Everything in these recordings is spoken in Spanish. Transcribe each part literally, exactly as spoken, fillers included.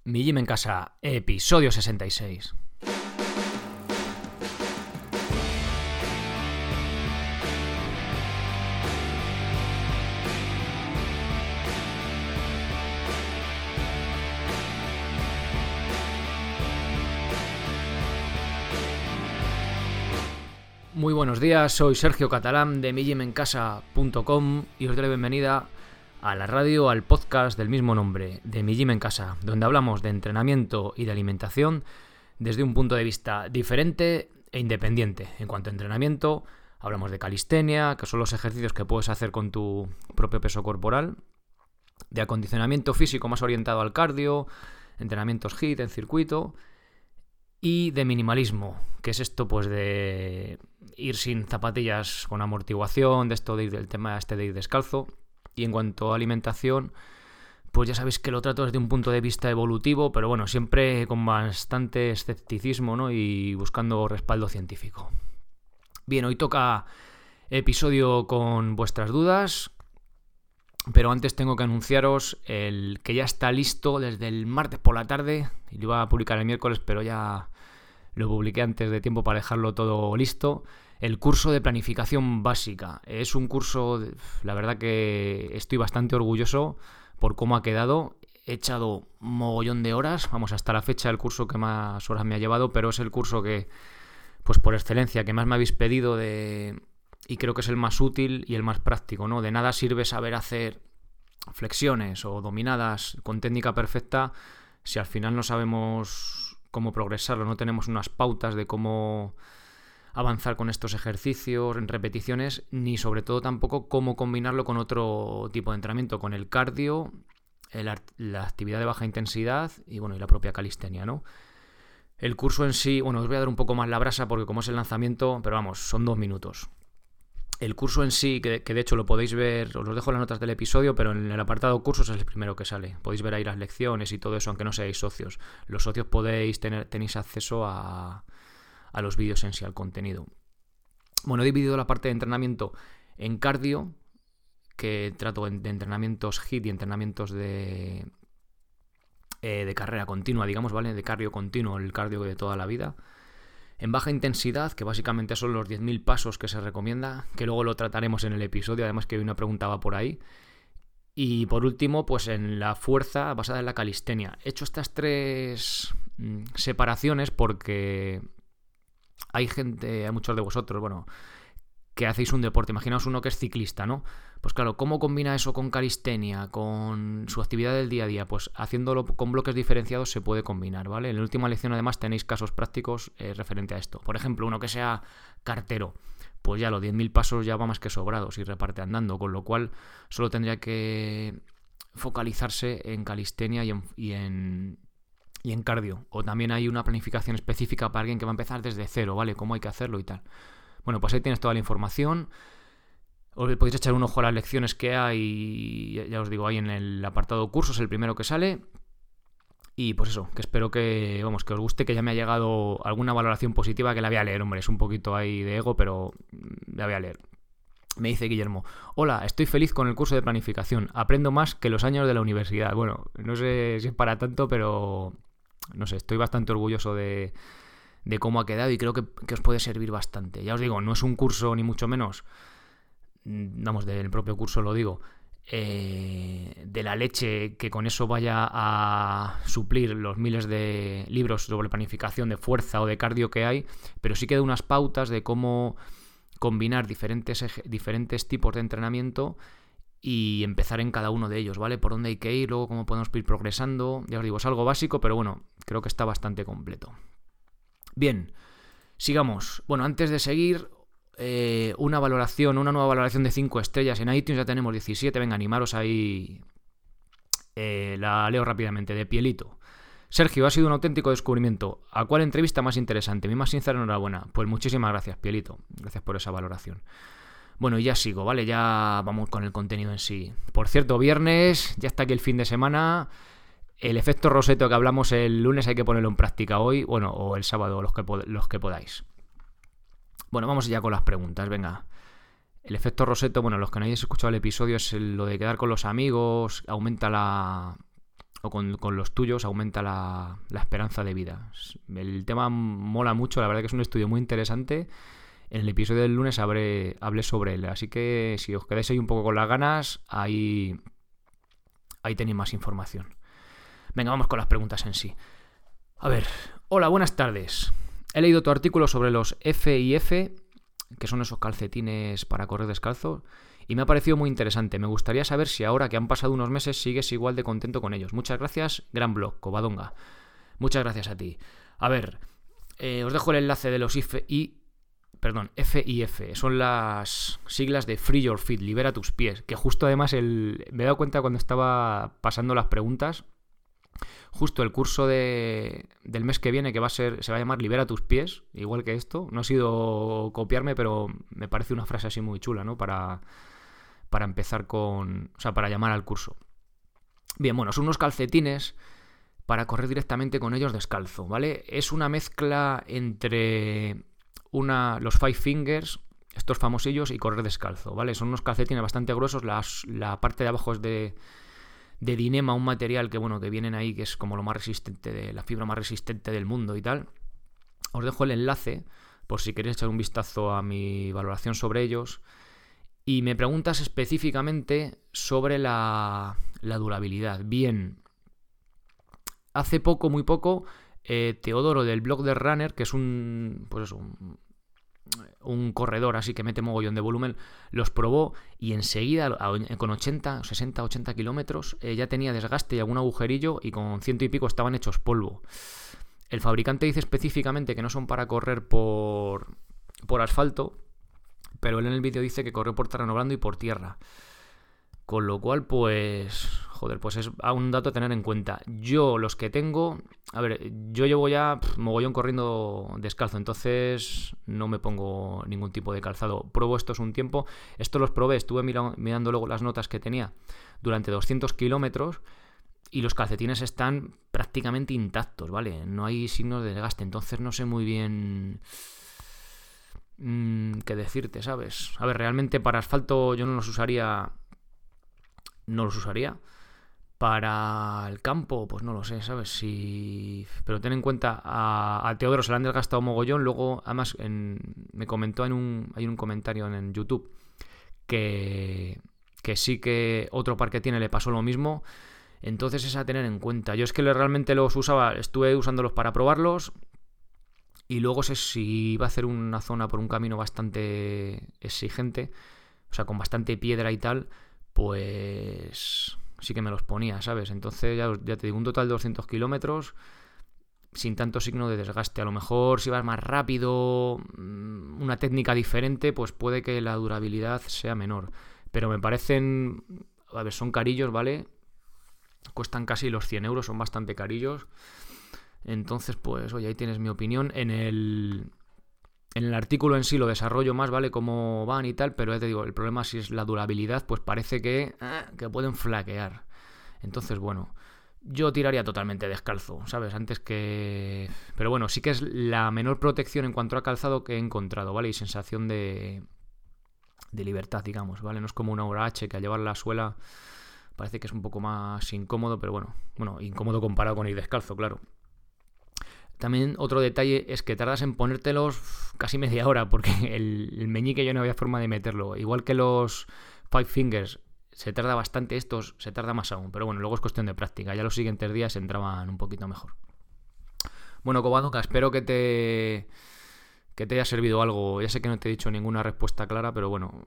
Mi Gym en Casa, episodio sesenta y seis. Muy buenos días, soy Sergio Catalán de mi gym en casa punto com y os doy la bienvenida a la radio, al podcast del mismo nombre, de Mi Gym en Casa, donde hablamos de entrenamiento y de alimentación desde un punto de vista diferente e independiente. En cuanto a entrenamiento, hablamos de calistenia, que son los ejercicios que puedes hacer con tu propio peso corporal, de acondicionamiento físico más orientado al cardio, entrenamientos HIIT en circuito, y de minimalismo, que es esto pues de ir sin zapatillas con amortiguación, de esto de ir del tema este de ir descalzo. Y en cuanto a alimentación, pues ya sabéis que lo trato desde un punto de vista evolutivo, pero bueno, siempre con bastante escepticismo, ¿no? Y buscando respaldo científico. Bien, hoy toca episodio con vuestras dudas, pero antes tengo que anunciaros el que ya está listo desde el martes por la tarde, y lo iba a publicar el miércoles, pero ya lo publiqué antes de tiempo para dejarlo todo listo. El curso de planificación básica. Es un curso, la verdad que estoy bastante orgulloso por cómo ha quedado. He echado un mogollón de horas, vamos, hasta la fecha el curso que más horas me ha llevado, pero es el curso que, pues por excelencia, que más me habéis pedido de y creo que es el más útil y el más práctico, ¿no? De nada sirve saber hacer flexiones o dominadas con técnica perfecta si al final no sabemos cómo progresarlo, no tenemos unas pautas de cómo avanzar con estos ejercicios en repeticiones, ni sobre todo tampoco cómo combinarlo con otro tipo de entrenamiento, con el cardio, el, la actividad de baja intensidad y bueno, y la propia calistenia, ¿no? El curso en sí, bueno, os voy a dar un poco más la brasa porque como es el lanzamiento, pero vamos, son dos minutos. El curso en sí, que, que de hecho lo podéis ver, os lo dejo en las notas del episodio, pero en el apartado cursos es el primero que sale. Podéis ver ahí las lecciones y todo eso, aunque no seáis socios. Los socios podéis tener, tenéis acceso a, a los vídeos en sí, al contenido. Bueno, he dividido la parte de entrenamiento en cardio, que trato de entrenamientos HIIT y entrenamientos de, eh, de carrera continua, digamos, ¿vale? De cardio continuo, el cardio de toda la vida. En baja intensidad, que básicamente son los diez mil pasos que se recomienda, que luego lo trataremos en el episodio, además que hoy una pregunta va por ahí. Y por último, pues en la fuerza basada en la calistenia. He hecho estas tres mmm, separaciones porque hay gente, hay muchos de vosotros, bueno, que hacéis un deporte. Imaginaos uno que es ciclista, ¿no? Pues claro, ¿cómo combina eso con calistenia, con su actividad del día a día? Pues haciéndolo con bloques diferenciados se puede combinar, ¿vale? En la última lección además tenéis casos prácticos eh, referente a esto. Por ejemplo, uno que sea cartero, pues ya los diez mil pasos ya va más que sobrados y reparte andando, con lo cual solo tendría que focalizarse en calistenia y en, y en, y en cardio. O también hay una planificación específica para alguien que va a empezar desde cero, ¿vale? Cómo hay que hacerlo y tal. Bueno, pues ahí tienes toda la información. Os podéis echar un ojo a las lecciones que hay, ya os digo, ahí en el apartado cursos, el primero que sale. Y pues eso, que espero que, vamos, que os guste, que ya me ha llegado alguna valoración positiva, que la voy a leer, hombre, es un poquito ahí de ego, pero la voy a leer. Me dice Guillermo: hola, estoy feliz con el curso de planificación, aprendo más que los años de la universidad. Bueno, no sé si es para tanto, pero no sé, estoy bastante orgulloso de, de cómo ha quedado y creo que, que os puede servir bastante. Ya os digo, no es un curso ni mucho menos, vamos, del propio curso lo digo, eh, de la leche que con eso vaya a suplir los miles de libros sobre planificación de fuerza o de cardio que hay, pero sí que da unas pautas de cómo combinar diferentes, diferentes tipos de entrenamiento y empezar en cada uno de ellos, ¿vale? Por dónde hay que ir, luego cómo podemos ir progresando. Ya os digo, es algo básico, pero bueno, creo que está bastante completo. Bien, sigamos. Bueno, antes de seguir, eh, una valoración, una nueva valoración de cinco estrellas en iTunes, ya tenemos diecisiete, venga, animaros ahí. Eh, la leo rápidamente, de Pielito. Sergio, ha sido un auténtico descubrimiento. ¿A cuál entrevista más interesante? Mi más sincera enhorabuena. Pues muchísimas gracias, Pielito. Gracias por esa valoración. Bueno, y ya sigo, ¿vale? Ya vamos con el contenido en sí. Por cierto, viernes, ya está aquí el fin de semana. El efecto Roseto que hablamos el lunes hay que ponerlo en práctica hoy, bueno, o el sábado, los que, los que podáis. Bueno, vamos ya con las preguntas, venga. El efecto Roseto, bueno, los que no hayáis escuchado el episodio, es el, lo de quedar con los amigos, aumenta la o con, con los tuyos aumenta la, la esperanza de vida. El tema mola mucho, la verdad que es un estudio muy interesante. En el episodio del lunes habré, hablé sobre él, así que si os quedáis ahí un poco con las ganas, ahí, ahí tenéis más información. Venga, vamos con las preguntas en sí. A ver, hola, buenas tardes. He leído tu artículo sobre los F I F, que son esos calcetines para correr descalzo, y me ha parecido muy interesante. Me gustaría saber si ahora que han pasado unos meses sigues igual de contento con ellos. Muchas gracias, gran blog, Covadonga. Muchas gracias a ti. A ver, eh, os dejo el enlace de los F I, perdón, F I F. Son las siglas de Free Your Feet, libera tus pies. Que justo además el, me he dado cuenta cuando estaba pasando las preguntas. Justo el curso de, del mes que viene, que va a ser, se va a llamar Libera tus pies, igual que esto. No ha sido copiarme, pero me parece una frase así muy chula, ¿no? Para, para empezar con... O sea, para llamar al curso. Bien, bueno, son unos calcetines para correr directamente con ellos descalzo, ¿vale? Es una mezcla entre una, los Five Fingers, estos famosillos, y correr descalzo, ¿vale? Son unos calcetines bastante gruesos. Las, la parte de abajo es de... de Dinema, un material que bueno que vienen ahí, que es como lo más resistente, de la fibra más resistente del mundo y tal. Os dejo el enlace por si queréis echar un vistazo a mi valoración sobre ellos. Y me preguntas específicamente sobre la, la durabilidad. Bien, hace poco, muy poco, eh, Teodoro del blog de Runner, que es un, pues eso, un, un corredor así que mete mogollón de volumen, los probó y enseguida con ochenta, sesenta, ochenta kilómetros eh, ya tenía desgaste y algún agujerillo, y con ciento y pico estaban hechos polvo. El fabricante dice específicamente que no son para correr por, por asfalto, pero él en el vídeo dice que corre por terreno blando y por tierra. Con lo cual, pues... Joder, pues es un dato a tener en cuenta. Yo, los que tengo... A ver, yo llevo ya pff, mogollón corriendo descalzo, entonces no me pongo ningún tipo de calzado. Pruebo estos un tiempo. Estos los probé, estuve mira, mirando luego las notas que tenía durante doscientos kilómetros y los calcetines están prácticamente intactos, ¿vale? No hay signos de desgaste, entonces no sé muy bien... Mmm, qué decirte, ¿sabes? A ver, realmente para asfalto yo no los usaría... No los usaría. Para el campo, pues no lo sé, ¿sabes? Si... Pero ten en cuenta, a, a Teodoro se le han desgastado mogollón. Luego, además, en... me comentó en un... Hay un comentario en, en YouTube que... que sí que otro par que tiene le pasó lo mismo. Entonces es a tener en cuenta. Yo es que realmente los usaba, estuve usándolos para probarlos. Y luego sé si iba a hacer una zona por un camino bastante exigente, o sea, con bastante piedra y tal, pues... sí que me los ponía, ¿sabes? Entonces ya, ya te digo, un total de doscientos kilómetros sin tanto signo de desgaste. A lo mejor si vas más rápido, una técnica diferente, pues puede que la durabilidad sea menor. Pero me parecen... A ver, son carillos, ¿vale? Cuestan casi los cien euros, son bastante carillos. Entonces, pues, oye, ahí tienes mi opinión. En el... En el artículo en sí lo desarrollo más, ¿vale? Cómo van y tal, pero ya te digo, el problema si es la durabilidad, pues parece que, eh, que pueden flaquear. Entonces, bueno, yo tiraría totalmente descalzo, ¿sabes? Antes que... Pero bueno, sí que es la menor protección en cuanto a calzado que he encontrado, ¿vale? Y sensación de, de libertad, digamos, ¿vale? No es como una hora H que al llevar la suela parece que es un poco más incómodo, pero bueno, bueno, incómodo comparado con ir descalzo, claro. También otro detalle es que tardas en ponértelos casi media hora, porque el, el meñique yo no había forma de meterlo. Igual que los Five Fingers se tarda bastante, estos se tarda más aún. Pero bueno, luego es cuestión de práctica. Ya los siguientes días entraban un poquito mejor. Bueno, Covadonga, espero que te, que te haya servido algo. Ya sé que no te he dicho ninguna respuesta clara, pero bueno,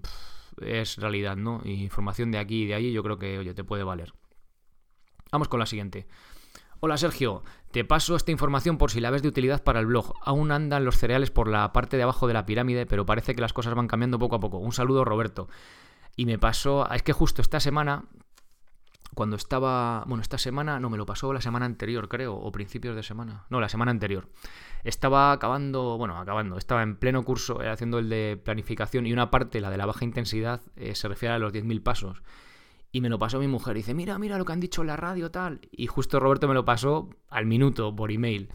es realidad, ¿no? Y información de aquí y de allí yo creo que, oye, te puede valer. Vamos con la siguiente. Hola Sergio, te paso esta información por si la ves de utilidad para el blog. Aún andan los cereales por la parte de abajo de la pirámide, pero parece que las cosas van cambiando poco a poco. Un saludo, Roberto. Y me pasó... Es que justo esta semana, cuando estaba... Bueno, esta semana... No, me lo pasó la semana anterior, creo, o principios de semana. No, la semana anterior. Estaba acabando... Bueno, acabando. Estaba en pleno curso eh, haciendo el de planificación y una parte, la de la baja intensidad, eh, se refiere a los diez mil pasos. Y me lo pasó mi mujer. Dice, mira, mira lo que han dicho en la radio, tal. Y justo Roberto me lo pasó al minuto por email.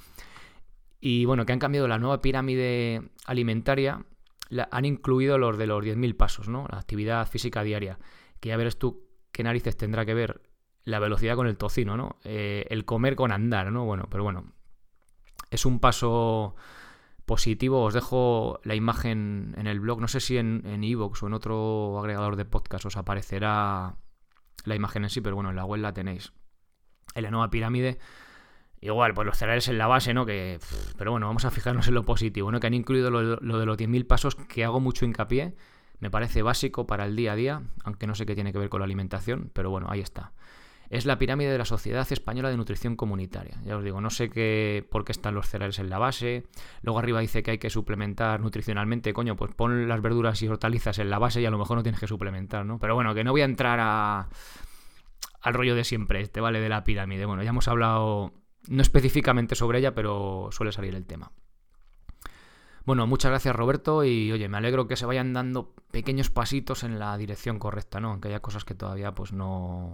Y bueno, que han cambiado la nueva pirámide alimentaria. La, han incluido los de los diez mil pasos, ¿no? La actividad física diaria. Que ya verás tú qué narices tendrá que ver la velocidad con el tocino, ¿no? Eh, el comer con andar, ¿no? Bueno, pero bueno, es un paso positivo. Os dejo la imagen en el blog, no sé si en en iVoox o en otro agregador de podcast os aparecerá la imagen en sí, pero bueno, en la web la tenéis. En la nueva pirámide, igual, pues los cereales en la base, ¿no? Que, pff, pero bueno, vamos a fijarnos en lo positivo, ¿no? Que han incluido lo, lo de los diez mil pasos, que hago mucho hincapié. Me parece básico para el día a día, aunque no sé qué tiene que ver con la alimentación, pero bueno, ahí está. Es la pirámide de la Sociedad Española de Nutrición Comunitaria. Ya os digo, no sé qué, por qué están los cereales en la base. Luego arriba dice que hay que suplementar nutricionalmente. Coño, pues pon las verduras y hortalizas en la base y a lo mejor no tienes que suplementar, ¿no? Pero bueno, que no voy a entrar a, al rollo de siempre este, ¿vale? De la pirámide. Bueno, ya hemos hablado, no específicamente sobre ella, pero suele salir el tema. Bueno, muchas gracias, Roberto, y oye, me alegro que se vayan dando pequeños pasitos en la dirección correcta, ¿no? Aunque haya cosas que todavía pues no...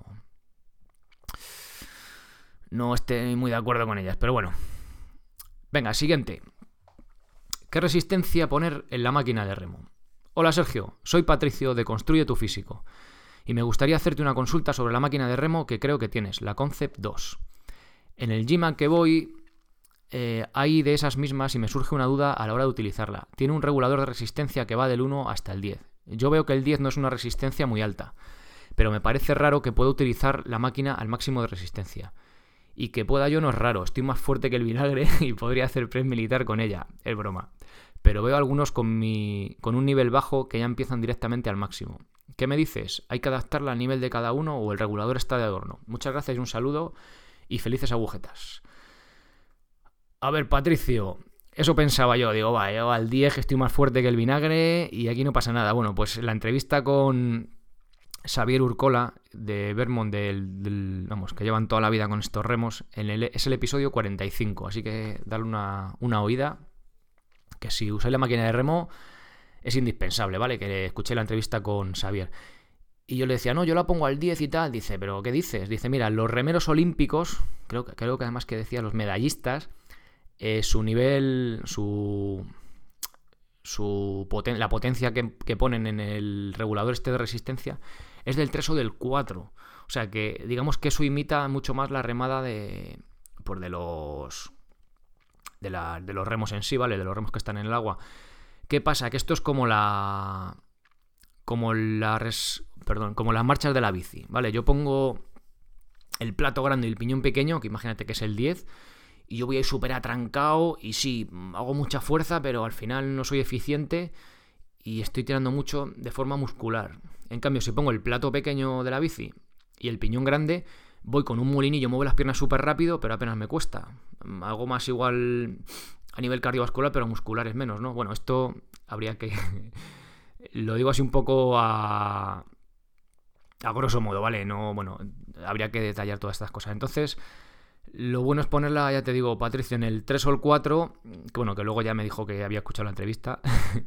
no esté muy de acuerdo con ellas, pero bueno. Venga, siguiente. ¿Qué resistencia poner en la máquina de remo? Hola Sergio, soy Patricio de Construye tu Físico y me gustaría hacerte una consulta sobre la máquina de remo que creo que tienes, la Concept dos. En el gym al que voy eh, hay de esas mismas y me surge una duda a la hora de utilizarla. Tiene un regulador de resistencia que va del uno hasta el diez. Yo veo que el diez no es una resistencia muy alta, pero me parece raro que pueda utilizar la máquina al máximo de resistencia. Y que pueda yo no es raro, estoy más fuerte que el vinagre y podría hacer press militar con ella, es broma. Pero veo algunos con, mi, con un nivel bajo que ya empiezan directamente al máximo. ¿Qué me dices? ¿Hay que adaptarla al nivel de cada uno o el regulador está de adorno? Muchas gracias y un saludo y felices agujetas. A ver, Patricio, eso pensaba yo, digo, va, yo al diez que estoy más fuerte que el vinagre y aquí no pasa nada. Bueno, pues la entrevista con Xavier Urcola de Vermont, del, del, vamos, que llevan toda la vida con estos remos, en el, es el episodio cuarenta y cinco, así que darle una, una oída, que si usáis la máquina de remo es indispensable, ¿vale? Que escuché la entrevista con Xavier. Y yo le decía, no, yo la pongo al diez y tal. Dice, ¿pero qué dices? Dice, mira, los remeros olímpicos, creo, creo que además que decía los medallistas, eh, su nivel, su... su poten- la potencia que, que ponen en el regulador este de resistencia es del tres o del cuatro. O sea que digamos que eso imita mucho más la remada de, pues de los de, la, de los remos en sí, ¿vale? De los remos que están en el agua. ¿Qué pasa? Que esto es como la como la res, perdón, como las marchas de la bici, ¿vale? Yo pongo el plato grande y el piñón pequeño, que imagínate que es el diez, y yo voy a ir súper atrancado y sí, hago mucha fuerza, pero al final no soy eficiente y estoy tirando mucho de forma muscular. En cambio, si pongo el plato pequeño de la bici y el piñón grande, voy con un molinillo, muevo las piernas súper rápido, pero apenas me cuesta. Hago más igual a nivel cardiovascular, pero muscular es menos, ¿no? Bueno, esto habría que... lo digo así un poco a... a grosso modo, ¿vale? No, bueno, habría que detallar todas estas cosas. Entonces... lo bueno es ponerla, ya te digo, Patricio, en el tres o el cuatro, que bueno, que luego ya me dijo que había escuchado la entrevista.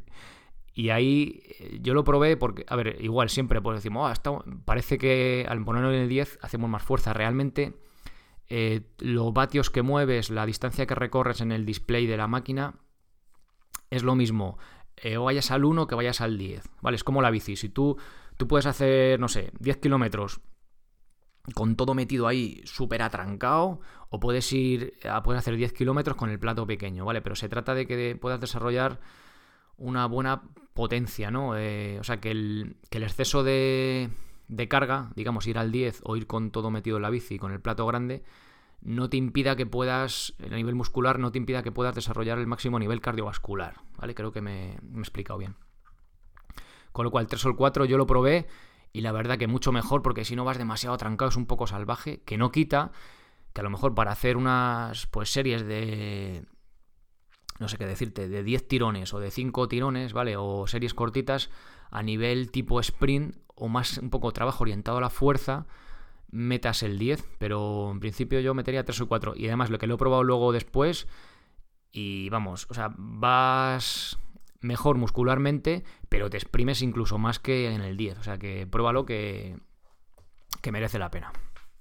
Y ahí yo lo probé porque, a ver, igual siempre pues decimos, oh, está... parece que al ponerlo en el diez hacemos más fuerza. Realmente eh, los vatios que mueves, la distancia que recorres en el display de la máquina es lo mismo, eh, o vayas al uno que vayas al diez, ¿vale? Es como la bici, si tú, tú puedes hacer, no sé, diez kilómetros con todo metido ahí súper atrancado, o puedes ir a puedes hacer diez kilómetros con el plato pequeño, ¿vale? Pero se trata de que puedas desarrollar una buena potencia, ¿no? Eh, o sea, que el, que el exceso de, de carga, digamos, ir al diez o ir con todo metido en la bici con el plato grande, no te impida que puedas, a nivel muscular, no te impida que puedas desarrollar el máximo nivel cardiovascular, ¿vale? Creo que me, me he explicado bien. Con lo cual, el tres o el cuatro yo lo probé y la verdad que mucho mejor, porque si no vas demasiado atrancado es un poco salvaje, que no quita que a lo mejor para hacer unas pues series de... no sé qué decirte, de diez tirones o de cinco tirones, ¿vale? O series cortitas a nivel tipo sprint o más un poco trabajo orientado a la fuerza, metas el diez, pero en principio yo metería tres o cuatro. Y además lo que lo he probado luego después y vamos, o sea, vas mejor muscularmente, pero te exprimes incluso más que en el diez. O sea que pruébalo que, que merece la pena.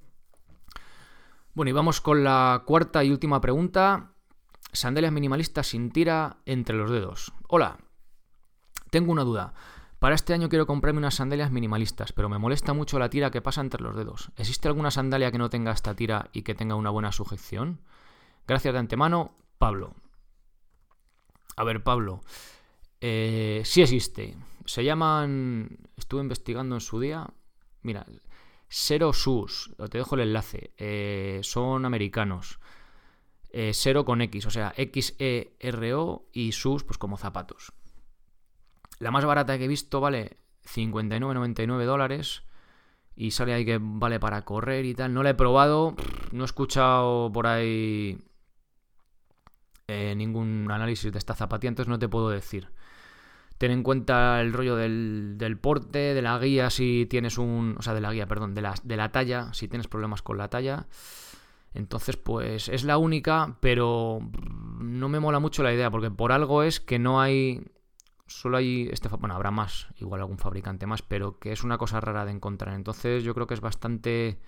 Bueno, y vamos con la cuarta y última pregunta. Sandalias minimalistas sin tira entre los dedos. Hola, tengo una duda. Para este año quiero comprarme unas sandalias minimalistas, pero me molesta mucho la tira que pasa entre los dedos. ¿Existe alguna sandalia que no tenga esta tira y que tenga una buena sujeción? Gracias de antemano, Pablo. A ver, Pablo, eh, sí existe. Se llaman, estuve investigando en su día, mira, Xero Shoes, te dejo el enlace, eh, son americanos. Eh, Xero con X, o sea, X E R O y Shoes pues como zapatos. La más barata que he visto vale cincuenta y nueve noventa y nueve dólares y sale ahí que vale para correr y tal. No la he probado, no he escuchado por ahí eh, ningún análisis de esta zapatilla, entonces no te puedo decir. Ten en cuenta el rollo del, del porte, de la guía si tienes un... O sea, de la guía, perdón, de la, de la talla, si tienes problemas con la talla. Entonces, pues es la única, pero no me mola mucho la idea, porque por algo es que no hay... Solo hay... este Bueno, habrá más, igual algún fabricante más, pero que es una cosa rara de encontrar. Entonces yo creo que es bastante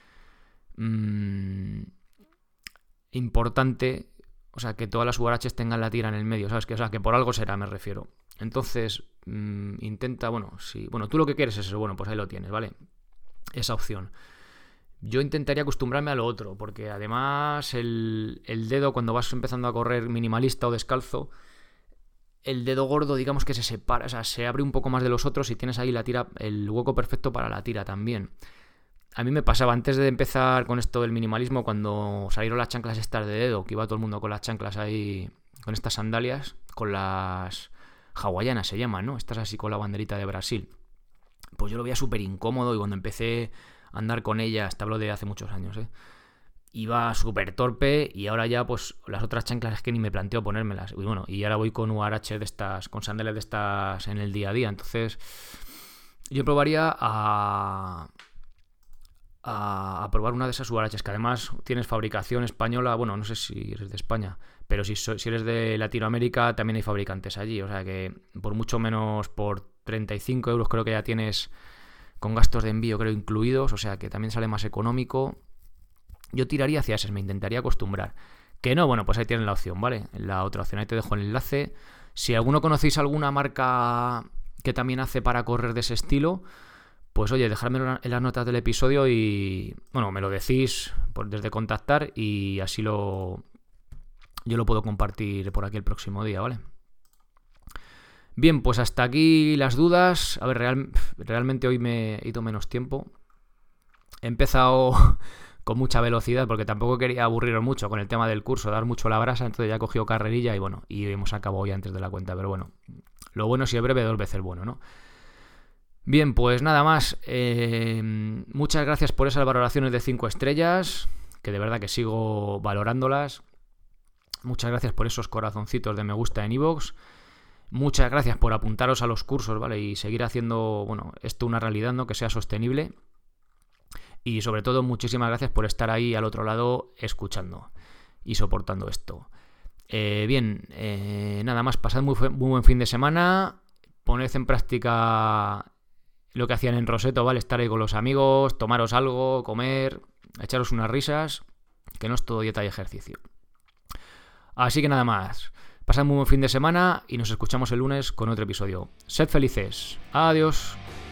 mmm, importante, o sea, que todas las U H tengan la tira en el medio, ¿sabes? Que, o sea, que por algo será, me refiero. Entonces, mmm, intenta, bueno, si... Bueno, tú lo que quieres es eso, bueno, pues ahí lo tienes, ¿vale? Esa opción. Yo intentaría acostumbrarme a lo otro, porque además el, el dedo, cuando vas empezando a correr minimalista o descalzo, el dedo gordo, digamos que se separa, o sea, se abre un poco más de los otros y tienes ahí la tira, el hueco perfecto para la tira también. A mí me pasaba antes de empezar con esto del minimalismo, cuando salieron las chanclas estas de dedo, que iba todo el mundo con las chanclas ahí, con estas sandalias, con las hawaianas se llaman, ¿no? Estas así con la banderita de Brasil. Pues yo lo veía súper incómodo y cuando empecé a andar con ellas, te hablo de hace muchos años, ¿eh? Iba súper torpe y ahora ya pues las otras chanclas es que ni me planteo ponérmelas. Y bueno, y ahora voy con U H de estas, con sandalias de estas en el día a día. Entonces yo probaría a, a, a probar una de esas U H, que además tienes fabricación española. Bueno, no sé si eres de España, pero si, si eres de Latinoamérica también hay fabricantes allí. O sea que por mucho menos, por treinta y cinco euros creo que ya tienes con gastos de envío creo incluidos. O sea que también sale más económico. Yo tiraría hacia esas, me intentaría acostumbrar. Que no, bueno, pues ahí tienen la opción, ¿vale? La otra opción, ahí te dejo el enlace. Si alguno conocéis alguna marca que también hace para correr de ese estilo, pues oye, dejadmelo en las notas del episodio y, bueno, me lo decís por, desde contactar y así lo yo lo puedo compartir por aquí el próximo día, ¿vale? Bien, pues hasta aquí las dudas. A ver, real, realmente hoy me he ido menos tiempo. He empezado con mucha velocidad porque tampoco quería aburriros mucho con el tema del curso, dar mucho la brasa, entonces ya he cogido carrerilla y bueno, y hemos acabado hoy antes de la cuenta, pero bueno, lo bueno si es breve, dos veces bueno, ¿no? Bien, pues nada más, eh, muchas gracias por esas valoraciones de cinco estrellas, que de verdad que sigo valorándolas. Muchas gracias por esos corazoncitos de me gusta en iVoox. Muchas gracias por apuntaros a los cursos, ¿vale? Y seguir haciendo, bueno, esto una realidad, ¿no? Que sea sostenible. Y sobre todo, muchísimas gracias por estar ahí al otro lado escuchando y soportando esto. Eh, bien, eh, nada más, pasad muy, muy buen fin de semana. Poned en práctica lo que hacían en Roseto, ¿vale? Estar ahí con los amigos, tomaros algo, comer, echaros unas risas, que no es todo dieta y ejercicio. Así que nada más, pasad muy buen fin de semana y nos escuchamos el lunes con otro episodio. Sed felices. Adiós.